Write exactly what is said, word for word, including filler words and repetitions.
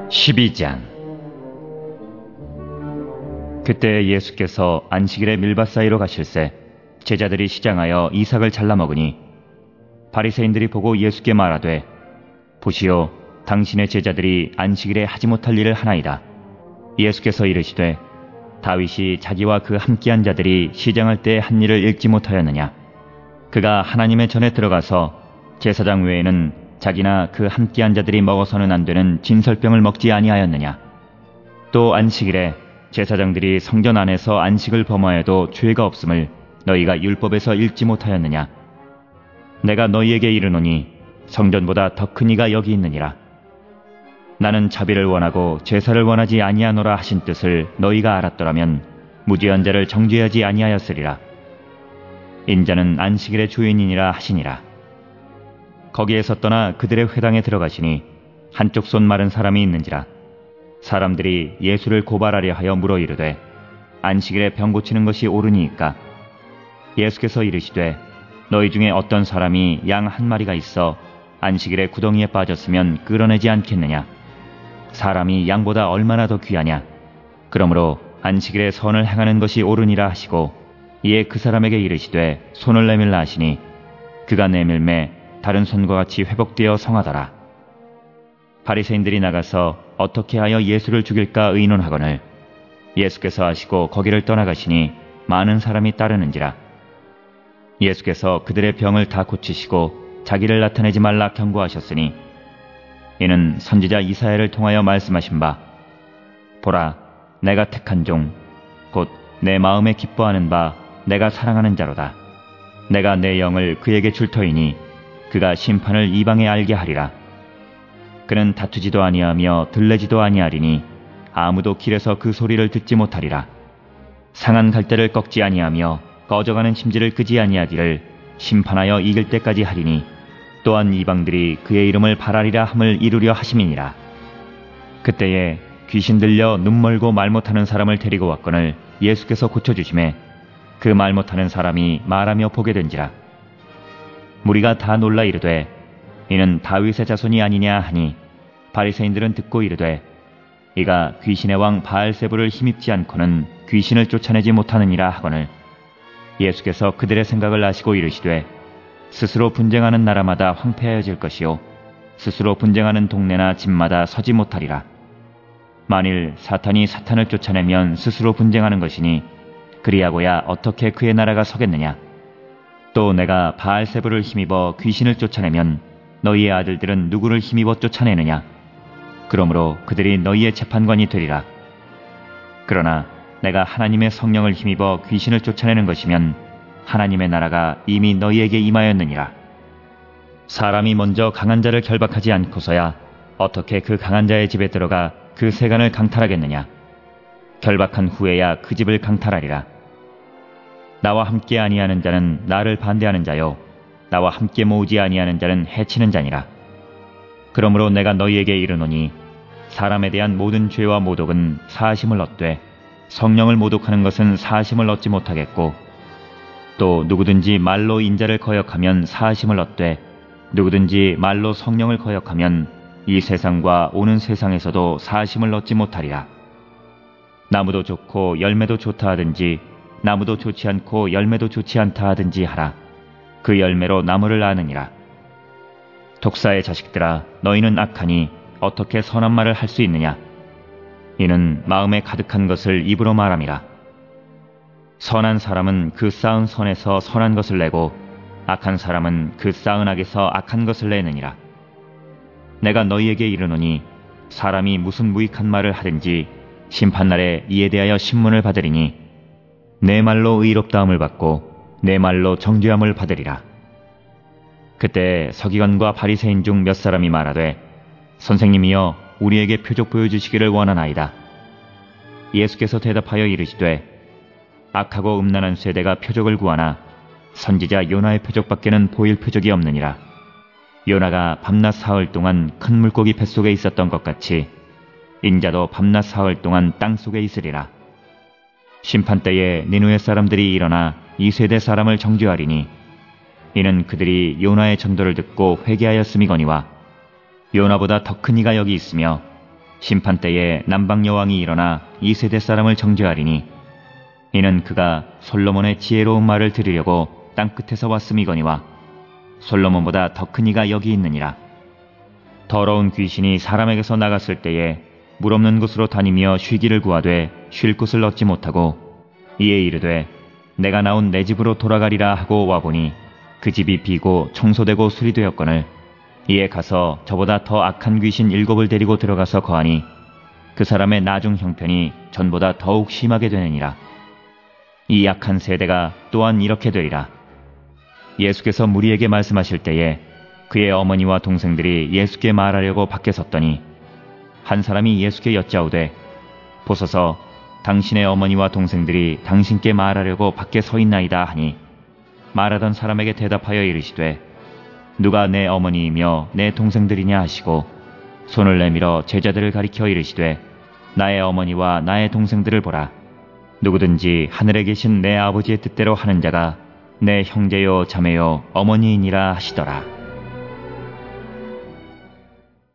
십이 장. 그때 예수께서 안식일에 밀밭 사이로 가실새 제자들이 시장하여 이삭을 잘라 먹으니 바리새인들이 보고 예수께 말하되, 보시오, 당신의 제자들이 안식일에 하지 못할 일을 하나이다. 예수께서 이르시되, 다윗이 자기와 그 함께한 자들이 시장할 때 한 일을 읽지 못하였느냐? 그가 하나님의 전에 들어가서 제사장 외에는 자기나 그 함께한 자들이 먹어서는 안 되는 진설병을 먹지 아니하였느냐? 또 안식일에 제사장들이 성전 안에서 안식을 범하여도 죄가 없음을 너희가 율법에서 읽지 못하였느냐? 내가 너희에게 이르노니 성전보다 더 큰 이가 여기 있느니라. 나는 자비를 원하고 제사를 원하지 아니하노라 하신 뜻을 너희가 알았더라면 무죄한 자를 정죄하지 아니하였으리라. 인자는 안식일의 주인이니라 하시니라. 거기에서 떠나 그들의 회당에 들어가시니 한쪽 손 마른 사람이 있는지라. 사람들이 예수를 고발하려 하여 물어 이르되, 안식일에 병 고치는 것이 옳으니이까? 예수께서 이르시되, 너희 중에 어떤 사람이 양 한 마리가 있어 안식일에 구덩이에 빠졌으면 끌어내지 않겠느냐? 사람이 양보다 얼마나 더 귀하냐? 그러므로 안식일에 선을 행하는 것이 옳으니라 하시고, 이에 그 사람에게 이르시되 손을 내밀라 하시니 그가 내밀매 다른 손과 같이 회복되어 성하더라. 바리새인들이 나가서 어떻게 하여 예수를 죽일까 의논하거늘 예수께서 하시고 거기를 떠나가시니 많은 사람이 따르는지라. 예수께서 그들의 병을 다 고치시고 자기를 나타내지 말라 경고하셨으니, 이는 선지자 이사야를 통하여 말씀하신 바, 보라, 내가 택한 종 곧 내 마음에 기뻐하는 바 내가 사랑하는 자로다. 내가 내 영을 그에게 줄 터이니 그가 심판을 이방에 알게 하리라. 그는 다투지도 아니하며 들레지도 아니하리니 아무도 길에서 그 소리를 듣지 못하리라. 상한 갈대를 꺾지 아니하며 꺼져가는 심지를 끄지 아니하기를 심판하여 이길 때까지 하리니, 또한 이방들이 그의 이름을 발하리라 함을 이루려 하심이니라. 그때에 귀신 들려 눈 멀고 말 못하는 사람을 데리고 왔거늘 예수께서 고쳐주심에 그 말 못하는 사람이 말하며 보게 된지라. 무리가 다 놀라 이르되, 이는 다윗의 자손이 아니냐 하니, 바리새인들은 듣고 이르되, 이가 귀신의 왕 바알세불을 힘입지 않고는 귀신을 쫓아내지 못하느니라 하거늘 예수께서 그들의 생각을 아시고 이르시되, 스스로 분쟁하는 나라마다 황폐하여질 것이요 스스로 분쟁하는 동네나 집마다 서지 못하리라. 만일 사탄이 사탄을 쫓아내면 스스로 분쟁하는 것이니 그리하고야 어떻게 그의 나라가 서겠느냐? 또 내가 바알세불을 힘입어 귀신을 쫓아내면 너희의 아들들은 누구를 힘입어 쫓아내느냐? 그러므로 그들이 너희의 재판관이 되리라. 그러나 내가 하나님의 성령을 힘입어 귀신을 쫓아내는 것이면 하나님의 나라가 이미 너희에게 임하였느니라. 사람이 먼저 강한 자를 결박하지 않고서야 어떻게 그 강한 자의 집에 들어가 그 세간을 강탈하겠느냐? 결박한 후에야 그 집을 강탈하리라. 나와 함께 아니하는 자는 나를 반대하는 자요 나와 함께 모으지 아니하는 자는 해치는 자니라. 그러므로 내가 너희에게 이르노니, 사람에 대한 모든 죄와 모독은 사하심을 얻되 성령을 모독하는 것은 사하심을 얻지 못하겠고, 또 누구든지 말로 인자를 거역하면 사하심을 얻되 누구든지 말로 성령을 거역하면 이 세상과 오는 세상에서도 사하심을 얻지 못하리라. 나무도 좋고 열매도 좋다 하든지 나무도 좋지 않고 열매도 좋지 않다 하든지 하라. 그 열매로 나무를 아느니라. 독사의 자식들아, 너희는 악하니 어떻게 선한 말을 할 수 있느냐? 이는 마음에 가득한 것을 입으로 말함이라. 선한 사람은 그 쌓은 선에서 선한 것을 내고 악한 사람은 그 쌓은 악에서 악한 것을 내느니라. 내가 너희에게 이르노니, 사람이 무슨 무익한 말을 하든지 심판날에 이에 대하여 신문을 받으리니 내 말로 의롭다함을 받고 내 말로 정죄함을 받으리라. 그때 서기관과 바리새인 중 몇 사람이 말하되, 선생님이여, 우리에게 표적 보여주시기를 원하나이다. 예수께서 대답하여 이르시되, 악하고 음란한 세대가 표적을 구하나 선지자 요나의 표적밖에는 보일 표적이 없느니라. 요나가 밤낮 사흘 동안 큰 물고기 뱃속에 있었던 것 같이 인자도 밤낮 사흘 동안 땅속에 있으리라. 심판 때에 니느웨 사람들이 일어나 이 세대 사람을 정죄하리니, 이는 그들이 요나의 전도를 듣고 회개하였음이거니와 요나보다 더 큰 이가 여기 있으며 심판 때에 남방 여왕이 일어나 이 세대 사람을 정죄하리니 이는 그가 솔로몬의 지혜로운 말을 들으려고 땅끝에서 왔음이거니와 솔로몬보다 더 큰 이가 여기 있느니라. 더러운 귀신이 사람에게서 나갔을 때에 물 없는 곳으로 다니며 쉬기를 구하되 쉴 곳을 얻지 못하고 이에 이르되 내가 나온 내 집으로 돌아가리라 하고 와보니 그 집이 비고 청소되고 수리되었거늘 이에 가서 저보다 더 악한 귀신 일곱을 데리고 들어가서 거하니 그 사람의 나중 형편이 전보다 더욱 심하게 되느니라. 이 약한 세대가 또한 이렇게 되리라. 예수께서 무리에게 말씀하실 때에 그의 어머니와 동생들이 예수께 말하려고 밖에 섰더니 한 사람이 예수께 여짜오되 보소서 당신의 어머니와 동생들이 당신께 말하려고 밖에 서 있나이다 하니 말하던 사람에게 대답하여 이르시되 누가 내 어머니이며 내 동생들이냐 하시고 손을 내밀어 제자들을 가리켜 이르시되 나의 어머니와 나의 동생들을 보라. 누구든지 하늘에 계신 내 아버지의 뜻대로 하는 자가 내 형제요 자매요 어머니이니라 하시더라.